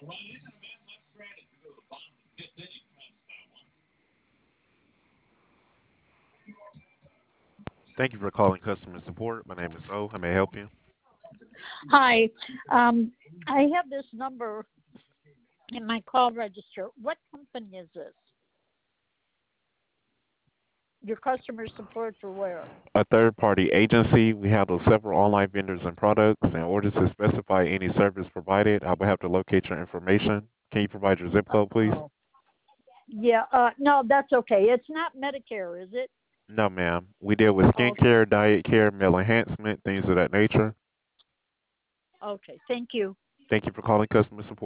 Thank you for calling customer support. My name is O. How may I help you? Hi. I have this number in my call register. What company is this? Your customer support for where? A third-party agency. We handle several online vendors and products. In order to specify any service provided, I will have to locate your information. Can you provide your zip code, please? Oh, yeah. No, that's okay. It's not Medicare, is it? No, ma'am. We deal with Okay. skincare, diet care, meal enhancement, things of that nature. Okay. Thank you. Thank you for calling customer support.